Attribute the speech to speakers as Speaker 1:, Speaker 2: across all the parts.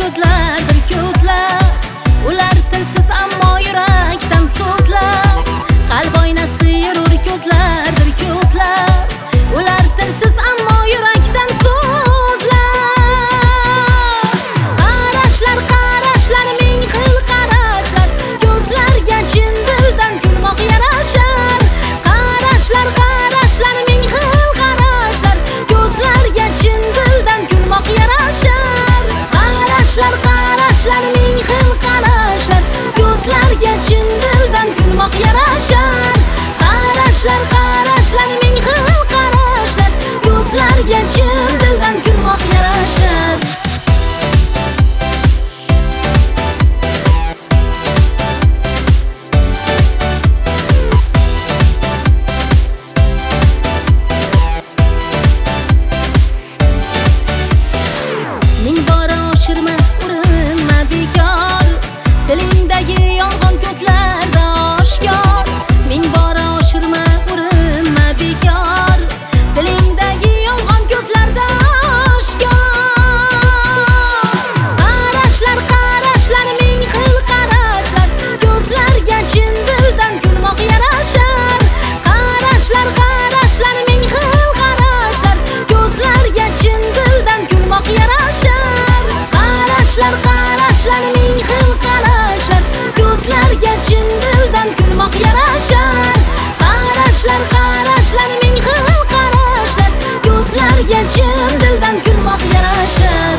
Speaker 1: ko'zlardir ko'zlar. Ular tilsiz ammo yurakdan so'zlar. Qalb oynasi yurur ko'zlardir ko'zlar. Ular tilsiz ammo yurakdan so'zlar. Qarashlar qarashlar ming xil qarashlar. Ko'zlarga chin dildan kulmoq yarashar. Qarashlar qarashlar ming xil qarashlar. Ko'zlarga chin dildan kulmoq yarashar. Qarashlar qarashlar ming xil qarashlar. Ko'zlarga chin dildan kulmoq yarashar. Qarashlar qarashlar ming xil qarashlar. Ko'zlarga chin dildan kulmoq yarashar. Ming bora oshirma, urinma bekor. Dilingdagi yolg'on ko'zlarda oshkor. Ming bora oshirma, urinma bekor. Dilingdagi yolg'on ko'zlarda oshkor. Qarashlar qarashlar ming xil qarashlar. Ko'zlarga chin dildan kulmoq yarashar. Qarashlar qarashlar ming xil qarashlar. Ko'zlarga chin dildan kulmoq yarashar. Qarashlar qarashlar ming xil qarashlar. Ko'zlarga chin dildan kulmoq yarashar. Qarashlar qarashlar ming xil qarashlar. Ko'zlarga chin dildan kulmoq yarashar.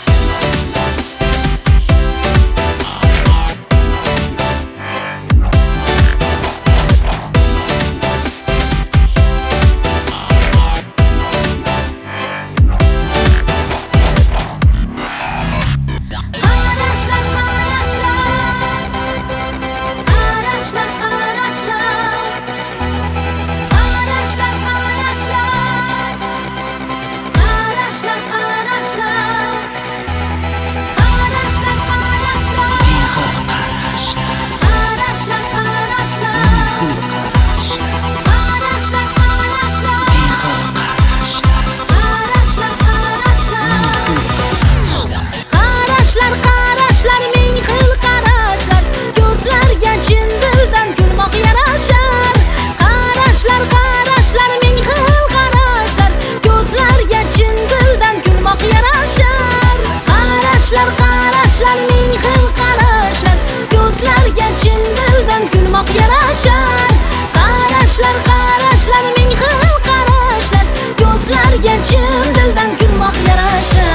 Speaker 1: Qarashlar ming xil qarashlar. Ko'zlarga chin dildan kulmoq yarashar. Qarashlar qarashlar ming xil qarashlar. Ko'zlarga chin dildan kulmoq yarashar.